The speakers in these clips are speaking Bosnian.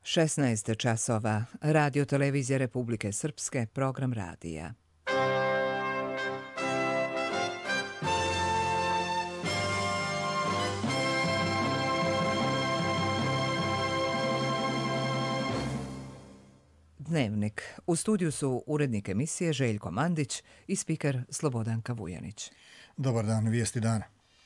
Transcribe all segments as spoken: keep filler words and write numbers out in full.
šesnaest časova. Radio televizije Republike Srpske, program radija. Dnevnik. U studiju su urednik emisije Željko Mandić i spiker Slobodanka Vujanić. Dobar dan, vijesti dana.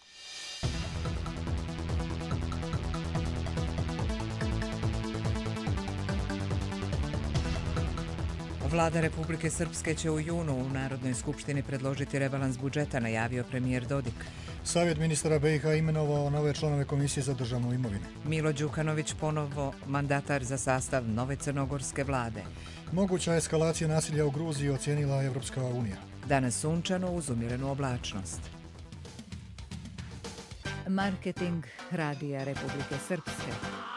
Vlada Republike Srpske će u junu u Narodnoj skupštini predložiti rebalans budžeta, najavio premijer Dodik. Savjet ministara B i H imenovao nove članove Komisije za državnu imovinu. Milo Đukanović ponovo mandatar za sastav nove crnogorske vlade. Moguća eskalacija nasilja u Gruziji ocijenila Evropska unija. Danas sunčano uz umjerenu oblačnost. Marketing Radija Republike Srpske.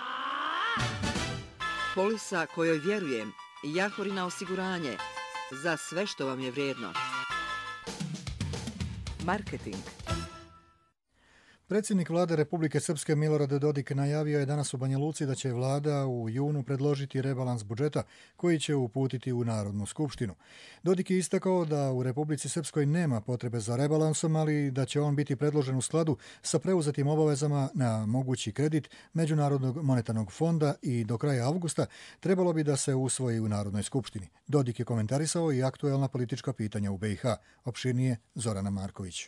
Polisa kojoj vjerujem. Jahorina osiguranje. Za sve što vam je vrijedno. Marketing. Predsjednik vlade Republike Srpske Milorad Dodik najavio je danas u Banja Luci da će vlada u junu predložiti rebalans budžeta koji će uputiti u Narodnu skupštinu. Dodik je istakao da u Republici Srpskoj nema potrebe za rebalansom, ali da će on biti predložen u skladu sa preuzetim obavezama na mogući kredit Međunarodnog monetarnog fonda i do kraja avgusta trebalo bi da se usvoji u Narodnoj skupštini. Dodik je komentarisao i aktuelna politička pitanja u B i H. Opširnije Zorana Marković.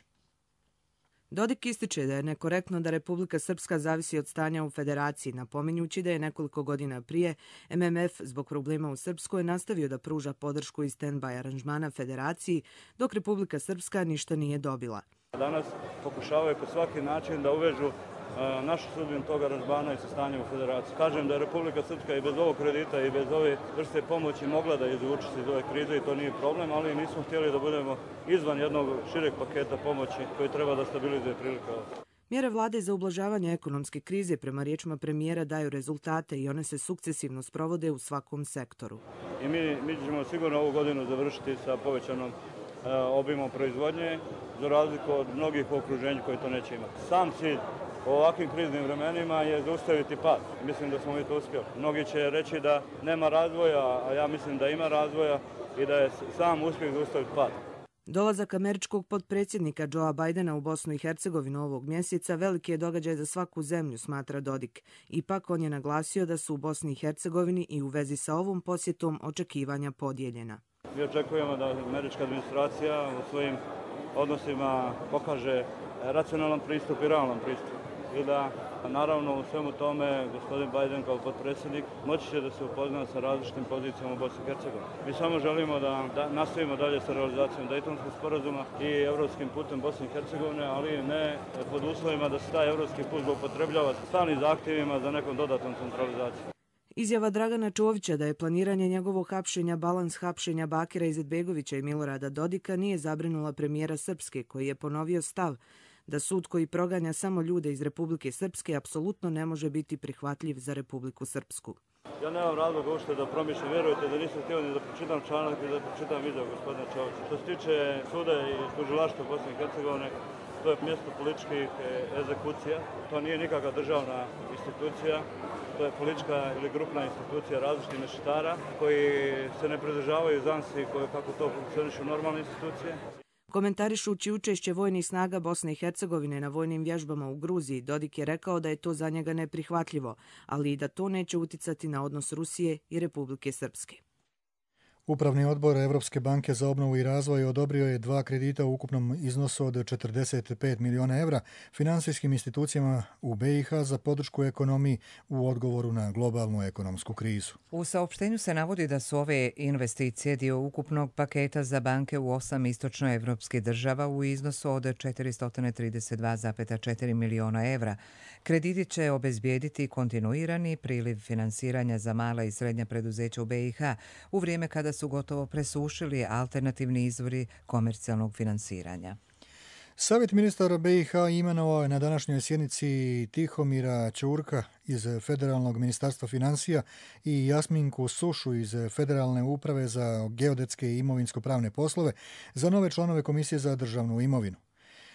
Dodik ističe da je nekorektno da Republika Srpska zavisi od stanja u federaciji, napominjući da je nekoliko godina prije M M F zbog problema u Srpskoj nastavio da pruža podršku iz stand-by aranžmana federaciji, dok Republika Srpska ništa nije dobila. Danas pokušavaju po svaki način da uvežu našu sudbinu tog aranžmana i sa stanjem u federaciji. Kažem da je Republika Srpska i bez ovog kredita i bez ove vrste pomoći mogla da izvuče se iz ove krize i to nije problem, ali nismo htjeli da budemo izvan jednog šireg paketa pomoći koji treba da stabilizuje prilike. Mjere vlade za ublažavanje ekonomske krize prema riječima premijera daju rezultate i one se sukcesivno sprovode u svakom sektoru. I mi, mi ćemo sigurno ovu godinu završiti sa povećanom e, obimom proizvodnje, za razliku od mnogih u okruženju koji to neće imati. Sam cilj u ovakvim kriznim vremenima je zaustaviti pad. Mislim da smo mi to uspjeli. Mnogi će reći da nema razvoja, a ja mislim da ima razvoja i da je sam uspjeh zaustaviti pad. Dolazak američkog potpredsjednika Joea Bidena u Bosnu i Hercegovinu ovog mjeseca veliki je događaj za svaku zemlju, smatra Dodik. Ipak on je naglasio da su u Bosni i Hercegovini i u vezi sa ovom posjetom očekivanja podijeljena. Mi očekujemo da američka administracija u svojim odnosima pokaže racionalan pristup i realan pristup. I da, naravno, u svemu tome, gospodin Biden kao potpredsjednik moći će da se upozna sa različitim pozicijama u Bosni i Hercegovini. Mi samo želimo da, da nastavimo dalje sa realizacijom Dejtonskog sporazuma i evropskim putem Bosne i Hercegovine, ali ne pod uslovima da se taj evropski put zloupotrebljava sa stalnim zahtjevima za nekom dodatnom centralizacijom. Izjava Dragana Čovića da je planiranje njegovog hapšenja balans hapšenja Bakira Izetbegovića i Milorada Dodika nije zabrinula premijera Srpske, koji je ponovio stav da sud koji proganja samo ljude iz Republike Srpske apsolutno ne može biti prihvatljiv za Republiku Srpsku. Ja nemam razloga uopšte da promišljam, vjerujete da nisam htio ni da pročitam članak i da pročitam video gospodina Čovića. Što se tiče suda i tužilaštva Bosne i Hercegovine, to je mjesto političkih egzekucija, to nije nikakva državna institucija, to je politička ili grupna institucija različitih mešetara koji se ne pridržavaju zansi kako to funkcionišu normalne institucije. Komentarišući učešće vojnih snaga Bosne i Hercegovine na vojnim vježbama u Gruziji, Dodik je rekao da je to za njega neprihvatljivo, ali i da to neće uticati na odnos Rusije i Republike Srpske. Upravni odbor Evropske banke za obnovu i razvoj odobrio je dva kredita u ukupnom iznosu od četrdeset pet miliona evra finansijskim institucijama u B i H za podršku ekonomiji u odgovoru na globalnu ekonomsku krizu. U saopštenju se navodi da su ove investicije dio ukupnog paketa za banke u osam istočnoevropskih država u iznosu od četiristo trideset dva zarez četiri miliona evra. Krediti će obezbijediti kontinuirani priliv finansiranja za mala i srednja preduzeća u B i H u vrijeme kada su gotovo presušili alternativni izvori komercijalnog finansiranja. Savjet ministara B i H imenovao je na današnjoj sjednici Tihomira Ćurka iz Federalnog ministarstva financija i Jasminku Sušu iz Federalne uprave za geodetske i imovinsko-pravne poslove za nove članove Komisije za državnu imovinu.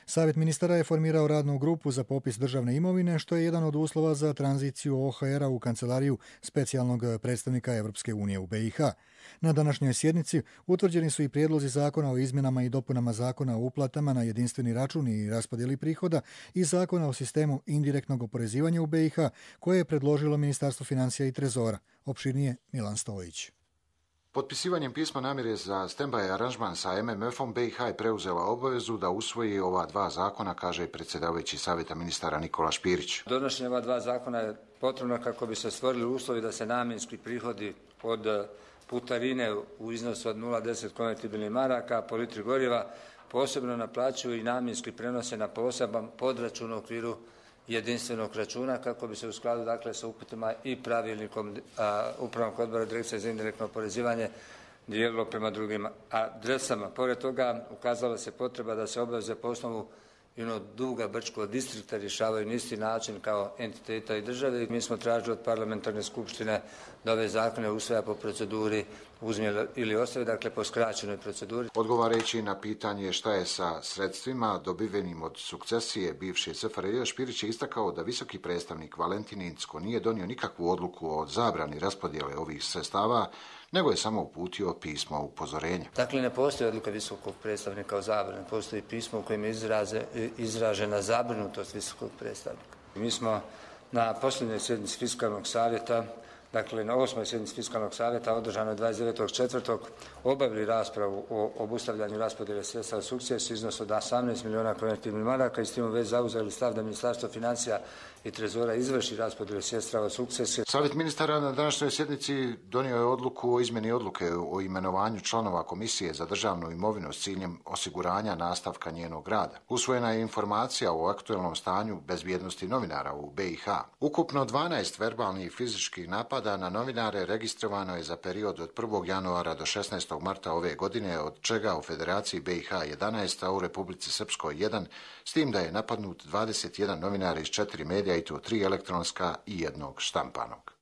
Savjet ministara je formirao radnu grupu za popis državne imovine, što je jedan od uslova za tranziciju O H R-a u kancelariju specijalnog predstavnika Evropske unije u B i H. Na današnjoj sjednici utvrđeni su i prijedlozi zakona o izmjenama i dopunama zakona o uplatama na jedinstveni račun i raspodjeli prihoda i zakona o sistemu indirektnog oporezivanja u B i H, koje je predložilo Ministarstvo financija i trezora. Opširnije Milan Stojić. Potpisivanjem pisma namjere za stand-by aranžman sa M M F-om B i H je preuzela obavezu da usvoji ova dva zakona, kaže predsjedavajući Savjeta ministara Nikola Špirić. Donošenje ova dva zakona je potrebno kako bi se stvorili uslovi da se namjenski prihodi od putarine u iznosu od nula zarez deset konvertibilnih maraka po litri goriva posebno naplaćuju i namjenski prenose na poseban podračun u okviru jedinstvenog računa kako bi se u skladu dakle sa uputima i pravilnikom a, Upravnog odbora Direkcije za indirektno oporezivanje dijelilo prema drugim adresama. Pored toga ukazala se potreba da se obaveze po osnovu jednog duga Brčkog distrikta rješavaju na isti način kao entiteta i države. Mi smo tražili od parlamentarne skupštine da ove zakone usvaja po proceduri uzme ili ostavi, dakle po skraćenoj proceduri. Odgovarajući na pitanje šta je sa sredstvima dobivenim od sukcesije bivše S F R J, Špirić je istakao da visoki predstavnik Valentin Incko nije donio nikakvu odluku o zabrani raspodjele ovih sredstava, nego je samo uputio pismo upozorenja. Dakle, ne postoji odluka visokog predstavnika o zabrani, postoji pismo u kojem je izraze, izražena zabrinutost visokog predstavnika. Mi smo na posljednjoj sjednici Fiskalnog savjeta, dakle na osmoj sjednici Fiskalnog savjeta održanoj dvadeset devetog četvrtog obavili raspravu o obustavljanju raspodjele sredstava sukcesije u iznosu od osamnaest milijuna konvertibilnih maraka i s tim u vezi zauzeli stav da Ministarstvo financija i trezora izvrši raspodjelu sredstava sukcesije. Savjet ministara na današnjoj sjednici donio je odluku o izmjeni odluke o imenovanju članova Komisije za državnu imovinu s ciljem osiguranja nastavka njenog rada. Usvojena je informacija o aktuelnom stanju bezbjednosti novinara u B i H. Ukupno dvanaest verbalnih fizičkih napada na novinare registrovano je za period od prvog januara do šesnaestog marta ove godine, od čega u Federaciji B i H jedanaest, a u Republici Srpskoj jedan, s tim da je napadnut dvadeset jedan novinara iz četiri medija i to tri elektronska i jednog štampanog.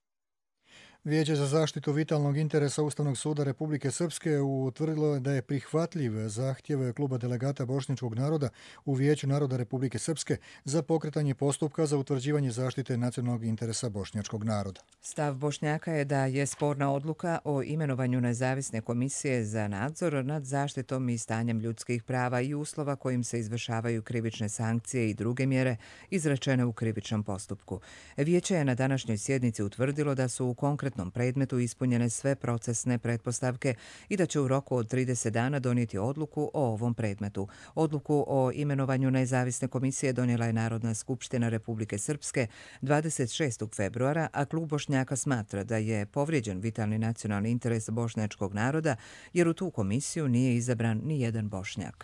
Vijeće za zaštitu vitalnog interesa Ustavnog suda Republike Srpske utvrdilo je da je prihvatljiv zahtjev kluba delegata bošnjačkog naroda u Vijeću naroda Republike Srpske za pokretanje postupka za utvrđivanje zaštite nacionalnog interesa bošnjačkog naroda. Stav Bošnjaka je da je sporna odluka o imenovanju nezavisne komisije za nadzor nad zaštitom i stanjem ljudskih prava i uslova kojim se izvršavaju krivične sankcije i druge mjere izrečene u krivičnom postupku. Vijeće je na današnjoj sjednici utvrdilo da su u konkretnom predmetu ispunjene sve procesne pretpostavke i da će u roku od trideset dana donijeti odluku o ovom predmetu. Odluku o imenovanju nezavisne komisije donijela je Narodna skupština Republike Srpske dvadeset šestog februara, a klub Bošnjaka smatra da je povrijeđen vitalni nacionalni interes bošnjačkog naroda jer u tu komisiju nije izabran ni jedan Bošnjak.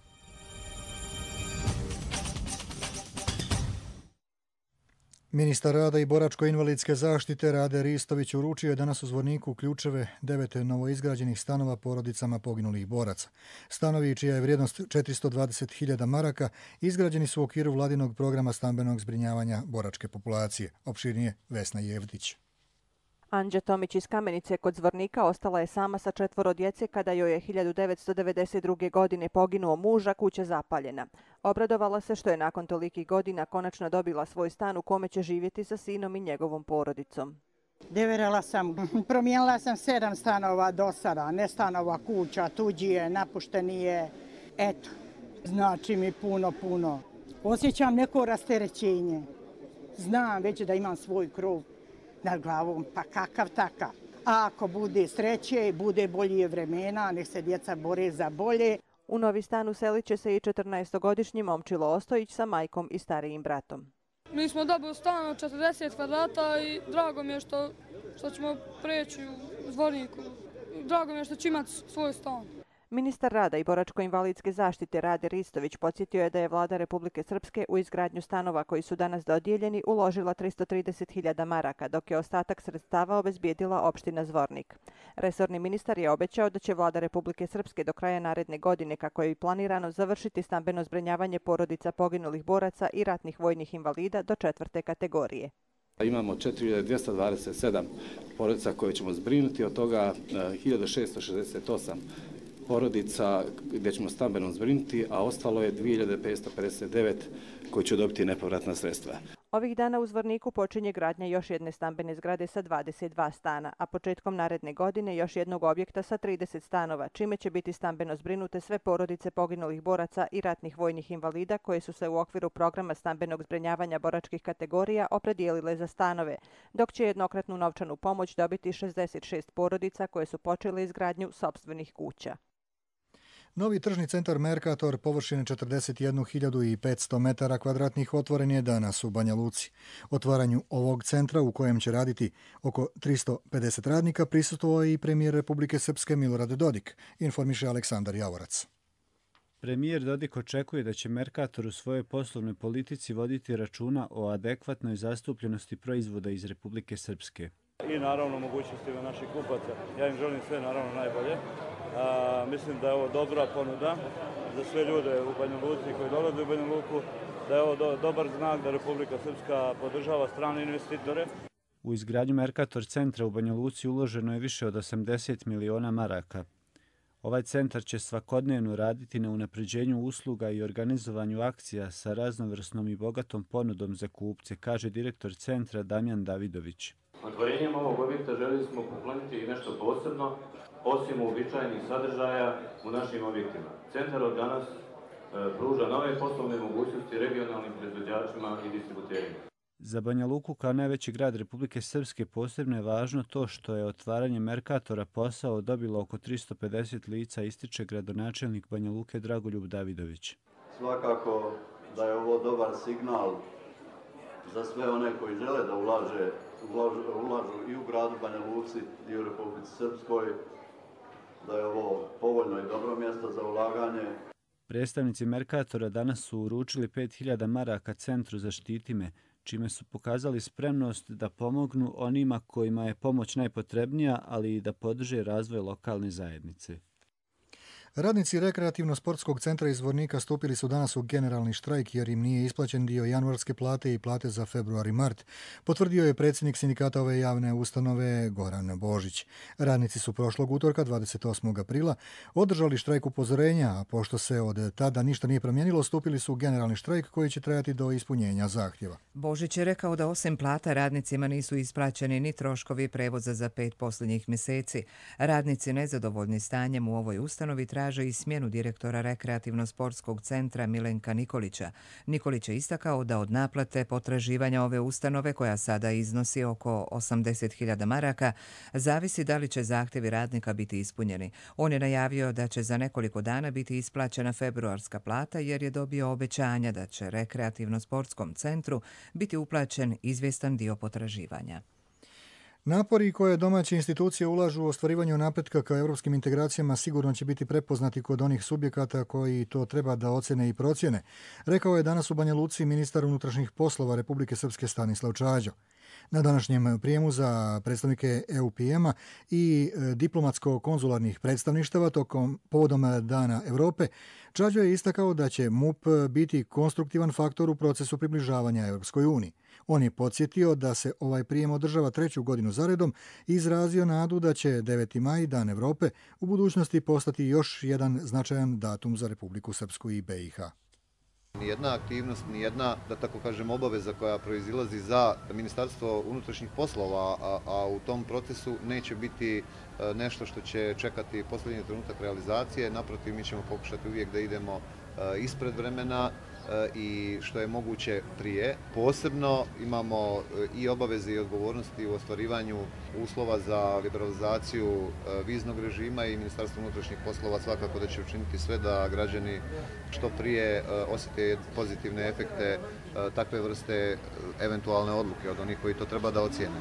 Ministar rada i boračko-invalidske zaštite Rade Ristović uručio je danas u Zvorniku ključeve devet novoizgrađenih stanova porodicama poginulih boraca. Stanovi, čija je vrijednost četiristo dvadeset hiljada maraka, izgrađeni su u okviru vladinog programa stambenog zbrinjavanja boračke populacije. Opširnije Vesna Jevdić. Anđa Tomić iz Kamenice kod Zvornika ostala je sama sa četvoro djece kada joj je hiljadu devetsto devedeset druge. godine poginuo muž, a kuća zapaljena. Obradovala se što je nakon tolikih godina konačno dobila svoj stan u kome će živjeti sa sinom i njegovom porodicom. Deverala sam, promijenila sam sedam stanova do sada, ne stanova, kuća, tuđije, napuštenije. Eto, znači mi puno, puno. Osjećam neko rasterećenje. Znam već da imam svoj krov nad glavom, pa kakav takav. A ako bude sreće, bude bolje vremena, nek se djeca bore za bolje. U novi stan uselit će se i četrnaestogodišnji Momčilo Ostojić sa majkom i starijim bratom. Mi smo dobili stan od četrdeset kvadrata i drago mi je što, što ćemo preći u Zvorniku. Drago mi je što će imati svoj stan. Ministar rada i boračko-invalidske zaštite Rade Ristović podsjetio je da je vlada Republike Srpske u izgradnju stanova koji su danas dodijeljeni uložila tristo trideset hiljada maraka, dok je ostatak sredstava obezbijedila opština Zvornik. Resorni ministar je obećao da će vlada Republike Srpske do kraja naredne godine, kako je i planirano, završiti stambeno zbrinjavanje porodica poginulih boraca i ratnih vojnih invalida do četvrte kategorije. Imamo četiri hiljade dvjesto dvadeset sedam porodica koje ćemo zbrinuti, od toga hiljadu šesto šezdeset osam porodica gdje ćemo stambeno zbrinuti, a ostalo je dvije hiljade petsto pedeset devet koji će dobiti nepovratna sredstva. Ovih dana u Zvorniku počinje gradnja još jedne stambene zgrade sa dvadeset dva stana, a početkom naredne godine još jednog objekta sa trideset stanova, čime će biti stambeno zbrinute sve porodice poginulih boraca i ratnih vojnih invalida koje su se u okviru programa stambenog zbrinjavanja boračkih kategorija opredijelile za stanove, dok će jednokratnu novčanu pomoć dobiti šezdeset šest porodica koje su počele izgradnju sopstvenih kuća. Novi tržni centar Mercator površine četrdeset jednu hiljadu petsto metara kvadratnih otvoren je danas u Banja Luci. Otvaranju ovog centra u kojem će raditi oko tristo pedeset radnika prisustvovao je i premijer Republike Srpske Milorad Dodik, informiše Aleksandar Javorac. Premijer Dodik očekuje da će Mercator u svojoj poslovnoj politici voditi računa o adekvatnoj zastupljenosti proizvoda iz Republike Srpske. I naravno mogućnostima naših kupaca. Ja im želim sve naravno najbolje. A, mislim da je ovo dobra ponuda za sve ljude u Banja Luci koji dolaze u Banja Luku, da je ovo do, dobar znak da Republika Srpska podržava strane investitore. U izgradnju Mercator centra u Banja Luci uloženo je više od osamdeset miliona maraka. Ovaj centar će svakodnevno raditi na unapređenju usluga i organizovanju akcija sa raznovrsnom i bogatom ponudom za kupce, kaže direktor centra Damjan Davidović. Otvorenjem ovog objekta željeli smo poplaniti i nešto posebno, osim uobičajenih sadržaja u našim objektima. Centar od danas e, pruža nove poslovne mogućnosti regionalnim proizvođačima i distributerima. Za Banja Luku kao najveći grad Republike Srpske posebno je važno to što je otvaranje Mercatora posao dobilo oko tristo pedeset lica, ističe gradonačelnik Banja Luke Dragoljub Davidović. Svakako da je ovo dobar signal za sve one koji žele da ulaže, ulažu, ulažu i u gradu Banja Luci i u Republici Srpskoj, da je ovo povoljno i dobro mjesto za ulaganje. Predstavnici Mercatora danas su uručili pet hiljada maraka centru Zaštiti me, čime su pokazali spremnost da pomognu onima kojima je pomoć najpotrebnija, ali i da podrže razvoj lokalne zajednice. Radnici rekreativno-sportskog centra iz Zvornika stupili su danas u generalni štrajk jer im nije isplaćen dio januarske plate i plate za februar i mart, potvrdio je predsjednik sindikata ove javne ustanove Goran Božić. Radnici su prošlog utorka, dvadeset osmog aprila, održali štrajk upozorenja, a pošto se od tada ništa nije promijenilo, stupili su u generalni štrajk koji će trajati do ispunjenja zahtjeva. Božić je rekao da osim plata radnicima nisu isplaćeni ni troškovi prevoza za pet posljednjih mjeseci. Radnici nezadovoljni stanjem u ovoj ustanovi traže i smjenu direktora rekreativno-sportskog centra Milenka Nikolića. Nikolić je istakao da od naplate potraživanja ove ustanove, koja sada iznosi oko osamdeset hiljada maraka, zavisi da li će zahtjevi radnika biti ispunjeni. On je najavio da će za nekoliko dana biti isplaćena februarska plata jer je dobio obećanja da će rekreativno-sportskom centru biti uplaćen izvjestan dio potraživanja. Napori koje domaće institucije ulažu u ostvarivanju napretka ka europskim integracijama sigurno će biti prepoznati kod onih subjekata koji to treba da ocene i procjene, rekao je danas u Banja Luci ministar unutrašnjih poslova Republike Srpske Stanislav Čađo. Na današnjem prijemu za predstavnike E U P M-a i diplomatsko-konzularnih predstavništava tokom povodom Dana Europe, Čađo je istakao da će M U P biti konstruktivan faktor u procesu približavanja Europskoj uniji. On je podsjetio da se ovaj prijem održava treću godinu zaredom i izrazio nadu da će deveti maj, Dan Europe, u budućnosti postati još jedan značajan datum za Republiku Srpsku i B i H. Nijedna aktivnost, nijedna, da tako kažem, obaveza koja proizilazi za Ministarstvo unutrašnjih poslova, a, a u tom procesu neće biti nešto što će čekati posljednji trenutak realizacije. Naprotiv, mi ćemo pokušati uvijek da idemo ispred vremena i što je moguće prije. Posebno imamo i obaveze i odgovornosti u ostvarivanju uslova za liberalizaciju viznog režima i Ministarstvo unutrašnjih poslova svakako da će učiniti sve da građani što prije osjete pozitivne efekte takve vrste eventualne odluke od onih koji to treba da ocijene.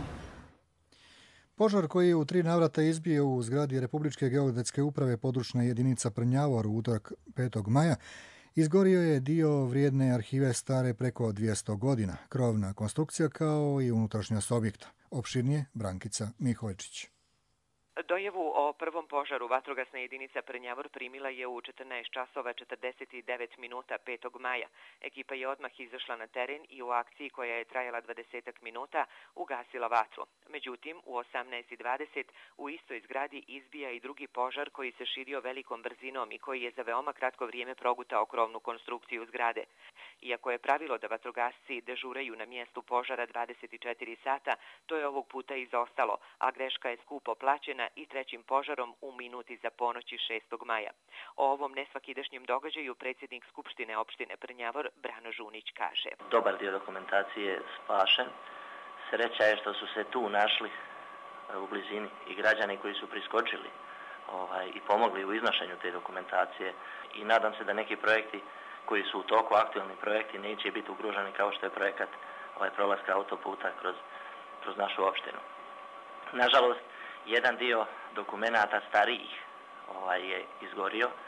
Požar koji je u tri navrata izbio u zgradi Republičke geodetske uprave područna jedinica Prnjavor u utorak petog maja izgorio je dio vrijedne arhive stare preko dvjesto godina, krovna konstrukcija kao i unutrašnjost objekta. Opširnije Brankica Miholjčić. Dojavu o prvom požaru vatrogasna jedinica Prnjavor primila je u četrnaest časova četrdeset devet minuta petog maja. Ekipa je odmah izašla na teren i u akciji koja je trajala dvadeset minuta ugasila vatru. Međutim, u osamnaest dvadeset u istoj zgradi izbija i drugi požar koji se širio velikom brzinom i koji je za veoma kratko vrijeme progutao krovnu konstrukciju zgrade. Iako je pravilo da vatrogasci dežuraju na mjestu požara dvadeset četiri sata, to je ovog puta izostalo, a greška je skupo plaćena i trećim požarom u minuti za ponoći šestog maja. O ovom nesvakidašnjem događaju predsjednik Skupštine opštine Prnjavor Brano Žunić kaže: Dobar dio dokumentacije je spašen. Sreća je što su se tu našli u blizini i građani koji su priskočili ovaj, i pomogli u iznošenju te dokumentacije i nadam se da neki projekti koji su u toku, aktualni projekti, neće biti ugroženi kao što je projekat ovaj, prolaska autoputa kroz, kroz našu opštinu. Nažalost, jedan dio dokumenata starijih ovaj, je izgorio. E,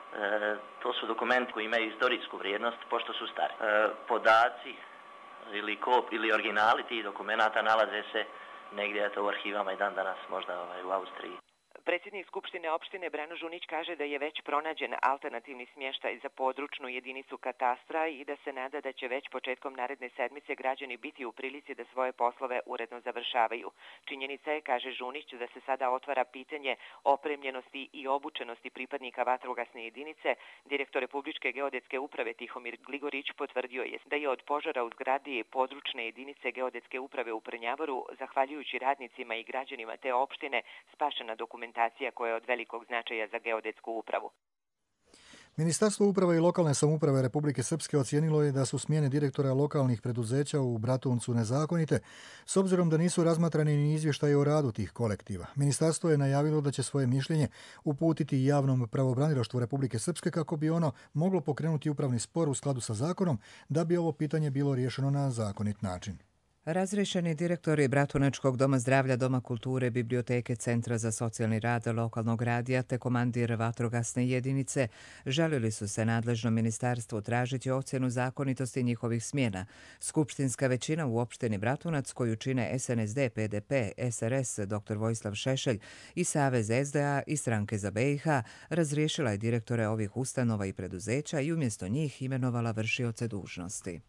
to su dokumenti koji imaju istorijsku vrijednost pošto su stari. E, podaci ili kop ili originali tih dokumenata nalaze se negdje eto, u arhivama i dan danas možda ovaj, u Austriji. Predsjednik Skupštine opštine Brano Žunić kaže da je već pronađen alternativni smještaj za područnu jedinicu katastra i da se nada da će već početkom naredne sedmice građani biti u prilici da svoje poslove uredno završavaju. Činjenica je, kaže Žunić, da se sada otvara pitanje opremljenosti i obučenosti pripadnika vatrogasne jedinice. Direktor Republičke geodetske uprave Tihomir Gligorić potvrdio je da je od požara u zgradi područne jedinice geodetske uprave u Prnjavoru, zahvaljujući radnicima i građanima te opštine, spašena dokumentacija koja je od velikog značaja za geodetsku upravu. Ministarstvo uprave i lokalne samouprave Republike Srpske ocijenilo je da su smjene direktora lokalnih preduzeća u Bratuncu nezakonite, s obzirom da nisu razmatrani ni izvještaje o radu tih kolektiva. Ministarstvo je najavilo da će svoje mišljenje uputiti javnom pravobranilaštvu Republike Srpske kako bi ono moglo pokrenuti upravni spor u skladu sa zakonom da bi ovo pitanje bilo riješeno na zakonit način. Razriješeni direktori Bratunačkog doma zdravlja, Doma kulture, biblioteke, Centra za socijalni rad, lokalnog radija te komandir vatrogasne jedinice žalili su se nadležnom ministarstvu tražiti ocjenu zakonitosti njihovih smjena. Skupštinska većina u opštini Bratunac, koju čine S N S D, P D P, S R S, dr Vojislav Šešelj i Savez S D A i Stranke za B i H, razriješila je direktore ovih ustanova i preduzeća i umjesto njih imenovala vršioce dužnosti.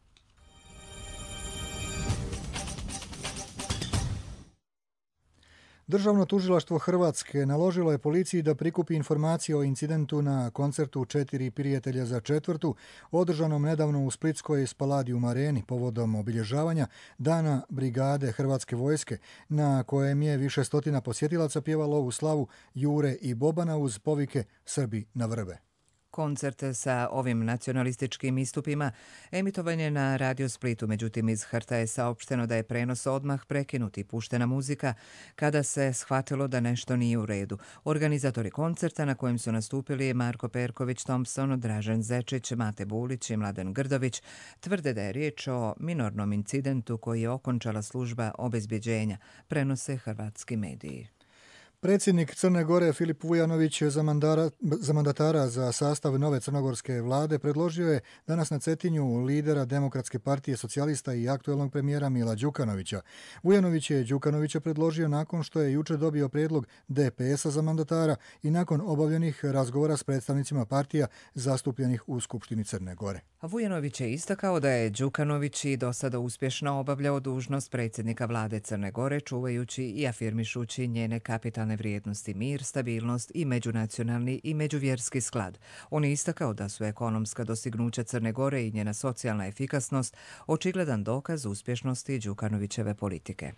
Državno tužilaštvo Hrvatske naložilo je policiji da prikupi informacije o incidentu na koncertu Četiri prijatelja za četvrtu, održanom nedavno u Splitskoj Spaladium areni povodom obilježavanja Dana brigade Hrvatske vojske, na kojem je više stotina posjetilaca pjevalo ovu slavu Jure i Bobana uz povike Srbi na vrbe. Koncert sa ovim nacionalističkim istupima emitovan je na Radio Splitu, međutim iz Hrta je saopšteno da je prenos odmah prekinut i puštena muzika kada se shvatilo da nešto nije u redu. Organizatori koncerta na kojem su nastupili Marko Perković-Thompson, Dražen Zečić, Mate Bulić i Mladen Grdović tvrde da je riječ o minornom incidentu koji je okončala služba obezbjeđenja, prenose hrvatski mediji. Predsjednik Crne Gore Filip Vujanović za, mandara, za mandatara za sastav nove crnogorske vlade predložio je danas na Cetinju lidera Demokratske partije socijalista i aktuelnog premijera Mila Đukanovića. Vujanović je Đukanovića predložio nakon što je jučer dobio prijedlog D P S-a za mandatara i nakon obavljenih razgovora s predstavnicima partija zastupljenih u Skupštini Crne Gore. Vujanović je istakao da je Đukanović i do sada uspješno obavljao dužnost predsjednika vlade Crne Gore, čuvajući i afirmišući njene kapitalne vrijednosti, mir, stabilnost i međunacionalni i međuvjerski sklad. On je istakao da su ekonomska dostignuća Crne Gore i njena socijalna efikasnost očigledan dokaz uspješnosti Đukanovićeve politike.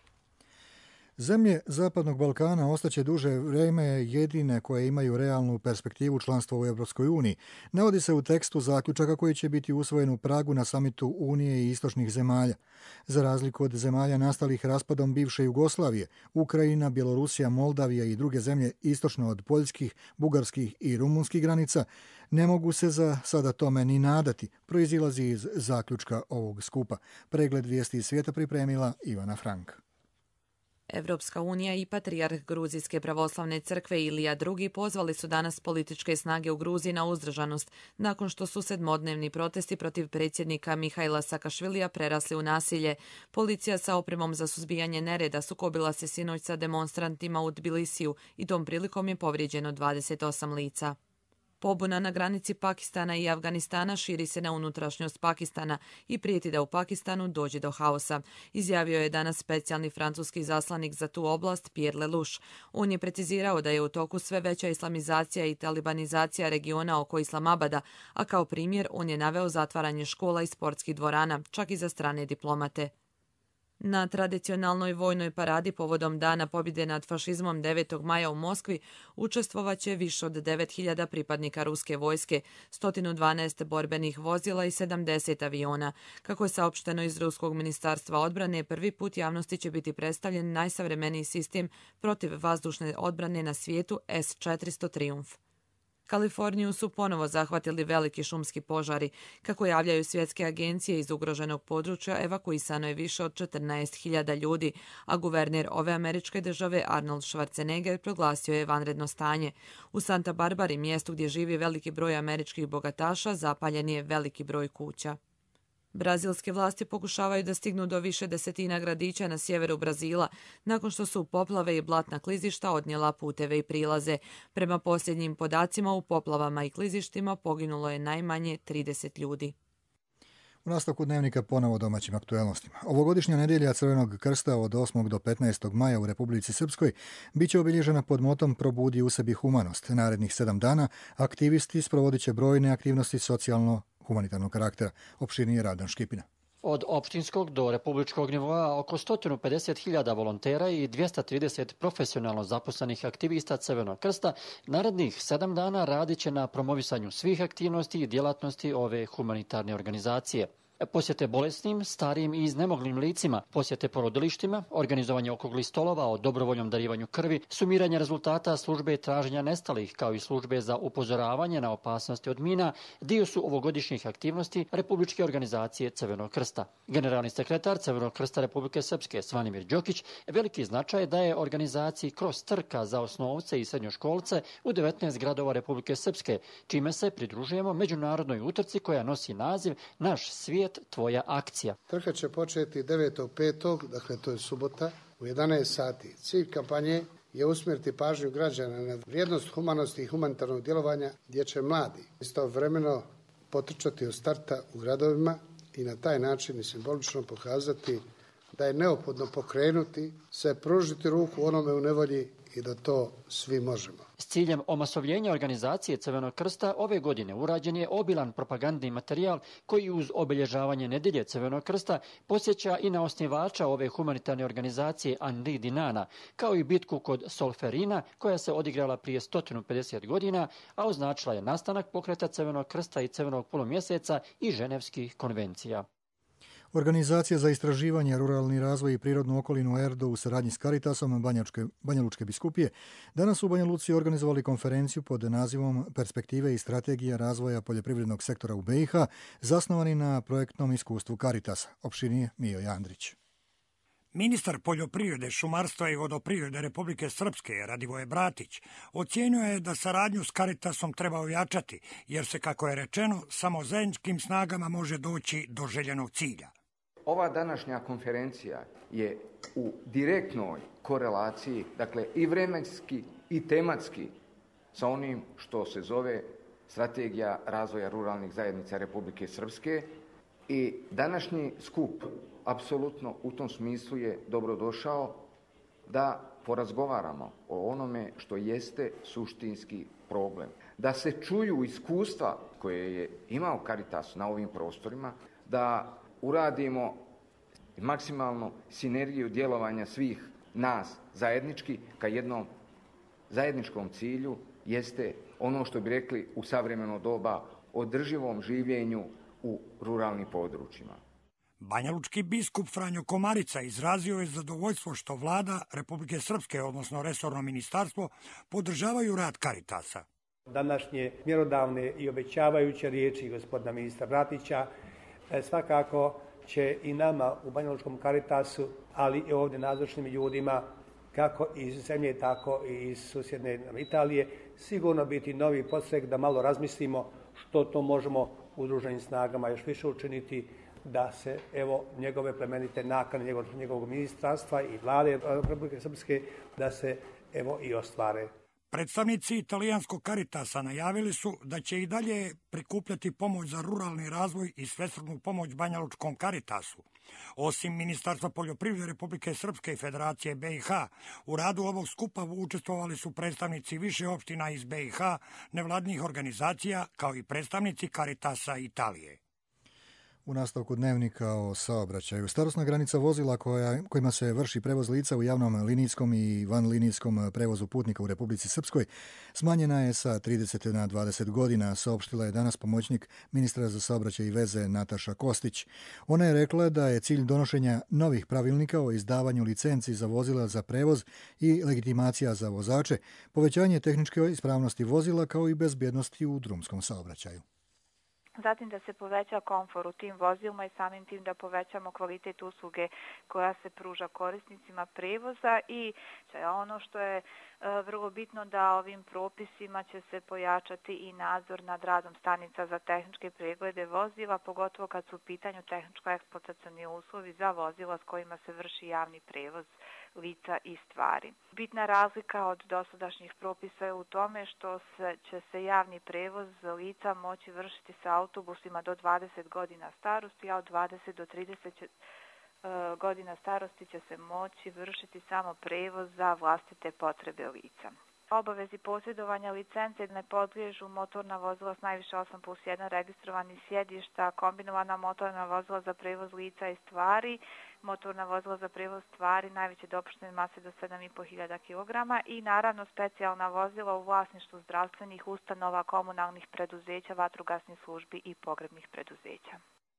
Zemlje Zapadnog Balkana ostaće duže vrijeme jedine koje imaju realnu perspektivu članstva u Europskoj uniji. Navodi se u tekstu zaključaka koji će biti usvojen u Pragu na samitu Unije i istočnih zemalja. Za razliku od zemalja nastalih raspadom bivše Jugoslavije, Ukrajina, Bjelorusija, Moldavija i druge zemlje istočno od poljskih, bugarskih i rumunskih granica ne mogu se za sada tome ni nadati, proizilazi iz zaključka ovog skupa. Pregled vijesti iz svijeta pripremila Ivana Frank. Evropska unija i patrijarh Gruzijske pravoslavne crkve Ilija drugi pozvali su danas političke snage u Gruziji na uzdržanost, nakon što su sedmodnevni protesti protiv predsjednika Mihajla Sakašvilija prerasli u nasilje. Policija sa opremom za suzbijanje nereda sukobila se sinoć sa demonstrantima u Tbilisiju i tom prilikom je povrijeđeno dvadeset osam lica. Pobuna na granici Pakistana i Afganistana širi se na unutrašnjost Pakistana i prijeti da u Pakistanu dođe do haosa, izjavio je danas specijalni francuski zaslanik za tu oblast Pierre Lelouch. On je precizirao da je u toku sve veća islamizacija i talibanizacija regiona oko Islamabada, a kao primjer on je naveo zatvaranje škola i sportskih dvorana, čak i za strane diplomate. Na tradicionalnoj vojnoj paradi povodom Dana pobjede nad fašizmom devetog maja u Moskvi učestvovaće više od devet hiljada pripadnika ruske vojske, sto dvanaest borbenih vozila i sedamdeset aviona. Kako je saopšteno iz Ruskog ministarstva odbrane, prvi put javnosti će biti predstavljen najsavremeniji sistem protiv vazdušne odbrane na svijetu S četiristo Triumf. Kaliforniju su ponovo zahvatili veliki šumski požari. Kako javljaju svjetske agencije, iz ugroženog područja evakuisano je više od četrnaest hiljada ljudi, a guverner ove američke države Arnold Schwarzenegger proglasio je vanredno stanje. U Santa Barbari, mjestu gdje živi veliki broj američkih bogataša, zapaljen je veliki broj kuća. Brazilske vlasti pokušavaju da stignu do više desetina gradića na sjeveru Brazila, nakon što su poplave i blatna klizišta odnijela puteve i prilaze. Prema posljednjim podacima, u poplavama i klizištima poginulo je najmanje trideset ljudi. U nastavku dnevnika ponovo domaćim aktuelnostima. Ovogodišnja nedjelja Crvenog krsta od osmog do petnaestog maja u Republici Srpskoj bit će obilježena pod motom Probudi u sebi humanost. Narednih sedam dana aktivisti sprovodit će brojne aktivnosti socijalno-humanitarnog karaktera. Opširnije Radan Škipina. Od opštinskog do republičkog nivoa oko sto pedeset hiljada volontera i dvjesto trideset profesionalno zaposlenih aktivista Crvenog krsta narednih sedam dana radit će na promovisanju svih aktivnosti i djelatnosti ove humanitarne organizacije. Posjete bolesnim, starijim i iznemoglim licima, posjete porodilištima, organizovanje okrugli stolova o dobrovoljnom darivanju krvi, sumiranje rezultata službe traženja nestalih, kao i službe za upozoravanje na opasnosti od mina, dio su ovogodišnjih aktivnosti Republičke organizacije Crvenog krsta. Generalni sekretar Crvenog krsta Republike Srpske Svanimir Đokić veliki značaj daje organizaciji kroz trka za osnovce i srednjoškolce u devetnaest gradova Republike Srpske, čime se pridružujemo međunarodnoj utrci koja nosi naziv Naš svijet, tvoja akcija. Trka će početi devetog petog, dakle to je subota, u jedanaest sati. Cilj kampanje je usmjeriti pažnju građana na vrijednost humanosti i humanitarnog djelovanja, gdje će mladi istovremeno potrčati od starta u gradovima i na taj način i simbolično pokazati da je neophodno pokrenuti se, pružiti ruku onome u nevolji i da to svi možemo. S ciljem omasovljenja organizacije Crvenog krsta ove godine urađen je obilan propagandni materijal koji uz obilježavanje nedjelje Crvenog krsta posjeća i na osnivača ove humanitarne organizacije Henri Dinana, kao i bitku kod Solferina koja se odigrala prije sto pedeset godina, a označila je nastanak pokreta Crvenog krsta i Crvenog polumjeseca i Ženevskih konvencija. Organizacija za istraživanje, ruralni razvoj i prirodnu okolinu ERDO u saradnji s Caritasom Banjačke, Banja Lučke biskupije danas u Banja Luci organizovali konferenciju pod nazivom Perspektive i strategija razvoja poljoprivrednog sektora u B i H, zasnovani na projektnom iskustvu Caritasa. Opširnije Mijo Jandrić. Ministar poljoprivrede, šumarstva i vodoprivrede Republike Srpske, Radivoje Bratić, ocijenio je da saradnju s Caritasom treba ojačati, jer se, kako je rečeno, samo zajedničkim snagama može doći do željenog cilja. Ova današnja konferencija je u direktnoj korelaciji, dakle i vremenski i tematski, sa onim što se zove Strategija razvoja ruralnih zajednica Republike Srpske i današnji skup apsolutno u tom smislu je dobrodošao da porazgovaramo o onome što jeste suštinski problem. Da se čuju iskustva koje je imao Caritas na ovim prostorima, da uradimo maksimalno sinergiju djelovanja svih nas zajednički ka jednom zajedničkom cilju, jeste ono što bi rekli u savremeno doba održivom življenju u ruralnim područjima. Banjalučki biskup Franjo Komarica izrazio je zadovoljstvo što vlada Republike Srpske, odnosno resorno ministarstvo, podržavaju rad Caritasa. Današnje mjerodavne i obećavajuće riječi gospodina ministra Bratića svakako će i nama u Banjalučkom Caritasu, ali i ovdje nazočnim ljudima kako iz zemlje, tako i iz susjedne Italije, sigurno biti novi podstrek da malo razmislimo što to možemo udruženim snagama još više učiniti, da se evo njegove plemenite nakane njegovog, njegovog ministarstva i vlade Republike Srpske da se evo i ostvare. Predstavnici italijanskog Caritasa najavili su da će i dalje prikupljati pomoć za ruralni razvoj i svestranu pomoć Banjalučkom Caritasu. Osim Ministarstva poljoprivrede Republike Srpske i Federacije B i H, u radu ovog skupa učestvovali su predstavnici više opština iz B i H, nevladnih organizacija, kao i predstavnici Caritasa Italije. U nastavku dnevnika o saobraćaju. Starosna granica vozila koja, kojima se vrši prevoz lica u javnom linijskom i vanlinijskom prevozu putnika u Republici Srpskoj smanjena je sa trideset na dvadeset godina, saopštila je danas pomoćnik ministra za saobraćaj i veze Nataša Kostić. Ona je rekla da je cilj donošenja novih pravilnika o izdavanju licenci za vozila za prevoz i legitimacija za vozače, povećanje tehničke ispravnosti vozila kao i bezbjednosti u drumskom saobraćaju. Zatim da se poveća komfor u tim vozilima i samim tim da povećamo kvalitet usluge koja se pruža korisnicima prevoza i ono što je vrlo bitno da ovim propisima će se pojačati i nadzor nad radom stanica za tehničke preglede vozila, pogotovo kad su u pitanju tehničko-eksploatacioni uslovi za vozila s kojima se vrši javni prevoz lica i stvari. Bitna razlika od dosadašnjih propisa je u tome što se, će se javni prevoz lica moći vršiti sa autobusima do dvadeset godina starosti, a od dvadeset do trideset godina starosti će se moći vršiti samo prevoz za vlastite potrebe lica. Obavezi posjedovanja licence ne podliježu motorna vozila s najviše osam plus jedan registrovanih sjedišta, kombinovana motorna vozila za prevoz lica i stvari, motorna vozila za prevoz stvari najveće dopuštene mase do sedam i po hiljada kilograma i naravno specijalna vozila u vlasništvu zdravstvenih ustanova, komunalnih preduzeća, vatrogasnih službi i pogrebnih preduzeća.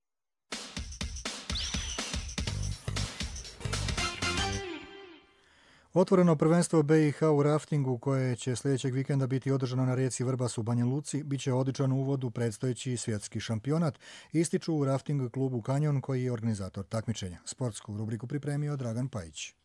Otvoreno prvenstvo B i H u raftingu koje će sljedećeg vikenda biti održano na rijeci Vrbas u Banja Luci biće odličan uvod u predstojeći svjetski šampionat, ističu u rafting klubu Kanjon koji je organizator takmičenja. Sportsku rubriku pripremio Dragan Pajić.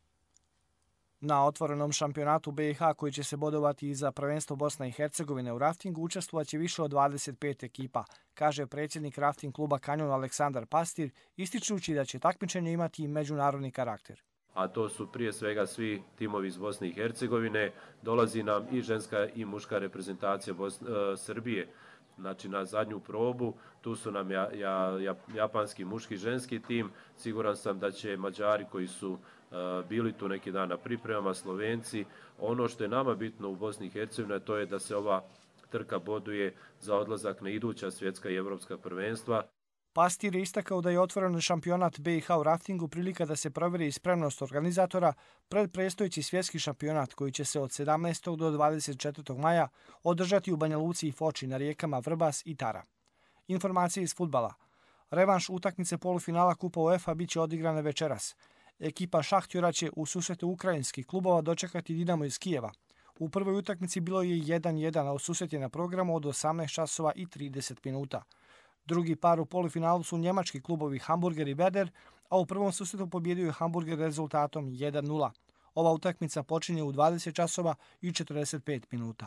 Na otvorenom šampionatu B i H koji će se bodovati i za prvenstvo Bosne i Hercegovine u raftingu učestvovaće više od dvadeset pet ekipa, kaže predsjednik rafting kluba Kanjon Aleksandar Pastir, ističući da će takmičenje imati i međunarodni karakter. A to su prije svega svi timovi iz Bosne i Hercegovine, dolazi nam i ženska i muška reprezentacija Bosne, e, Srbije. Znači na zadnju probu, tu su nam ja, ja, ja, japanski muški ženski tim, siguran sam da će Mađari koji su e, bili tu neki dan na pripremama, Slovenci. Ono što je nama bitno u Bosni i Hercegovini to je da se ova trka boduje za odlazak na iduća svjetska i evropska prvenstva. Pastir je istakao da je otvoren šampionat B i H u raftingu prilika da se proveri spremnost organizatora pred predstojeći svjetski šampionat koji će se od sedamnaestog do dvadeset četvrtog maja održati u Banja Luci i Foči na rijekama Vrbas i Tara. Informacije iz fudbala. Revanš utakmice polufinala Kupa UEFA bit će odigrane večeras. Ekipa Šahtjora će u susretu ukrajinskih klubova dočekati Dinamo iz Kijeva. U prvoj utakmici bilo je jedan jedan, a u susret je na programu od osamnaest časova i trideset minuta. Drugi par u polufinalu su njemački klubovi Hamburger i Werder, a u prvom susretu pobjedio je Hamburger rezultatom jedan nula. Ova utakmica počinje u dvadeset časova i četrdeset pet minuta.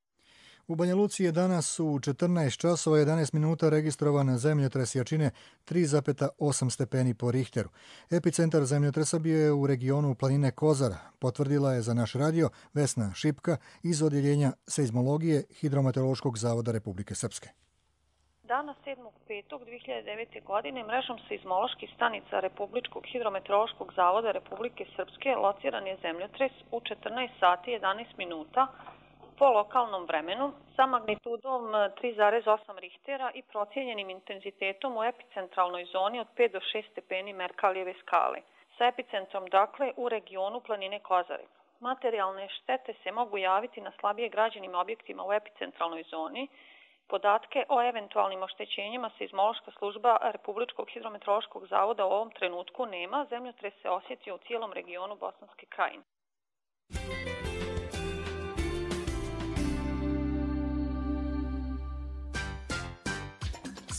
U Banja Luci je danas u četrnaest časova i jedanaest minuta registrovan zemljotres jačine tri zarez osam stepeni po Richteru. Epicentar zemljotresa bio je u regionu planine Kozara, potvrdila je za naš radio Vesna Šipka iz Odjeljenja seizmologije Hidrometeorološkog zavoda Republike Srpske. Dana sedmog petog dve hiljade devete. godine mrežom seizmoloških stanica Republičkog hidrometeorološkog zavoda Republike Srpske lociran je zemljotres u četrnaest sati i jedanaest minuta po lokalnom vremenu sa magnitudom tri zarez osam Richtera i procijenjenim intenzitetom u epicentralnoj zoni od pet do šest stepeni Merkalijeve skale. Sa epicentrom dakle u regionu planine Kozare. Materijalne štete se mogu javiti na slabije građenim objektima u epicentralnoj zoni. Podatke o eventualnim oštećenjima seizmološka služba Republičkog hidrometeorološkog zavoda u ovom trenutku nema. Zemljotres se osjetio u cijelom regionu Bosanske Krajine.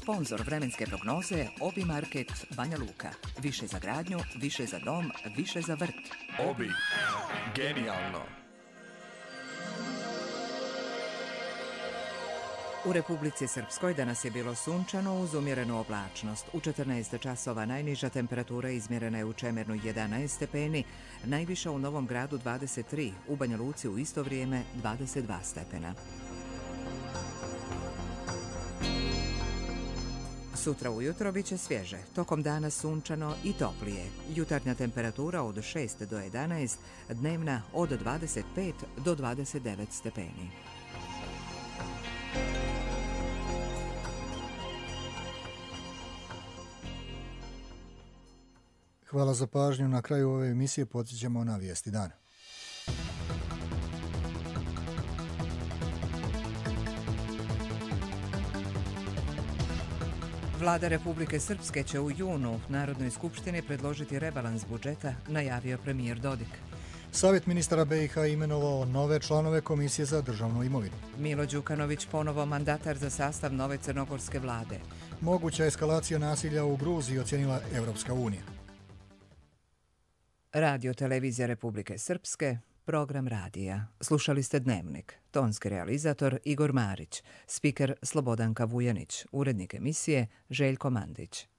Sponzor vremenske prognoze Obi Market Banja Luka. Više za gradnju, više za dom, više za vrt. Obi. Genijalno. U Republici Srpskoj danas je bilo sunčano uz umjerenu oblačnost. U četrnaest časova najniža temperatura izmjerena je u Čemernu jedanaest stepeni, najviša u Novom Gradu dvadeset tri, u Banja Luci u isto vrijeme dvadeset dva stepena. Sutra ujutro bit će svježe, tokom dana sunčano i toplije. Jutarnja temperatura od šest do jedanaest, dnevna od dvadeset pet do dvadeset devet stepeni. Hvala za pažnju. Na kraju ove emisije podsjećamo na vijesti dana. Vlada Republike Srpske će u junu Narodnoj skupštini predložiti rebalans budžeta, najavio premijer Dodik. Savjet ministara B i H imenovao nove članove Komisije za državnu imovinu. Milo Đukanović ponovo mandatar za sastav nove crnogorske vlade. Moguća eskalacija nasilja u Gruziji ocjenila Evropska unija. Radio Televizija Republike Srpske, program radija. Slušali ste Dnevnik. Tonski realizator Igor Marić, spiker Slobodanka Vujanić, urednik emisije Željko Mandić.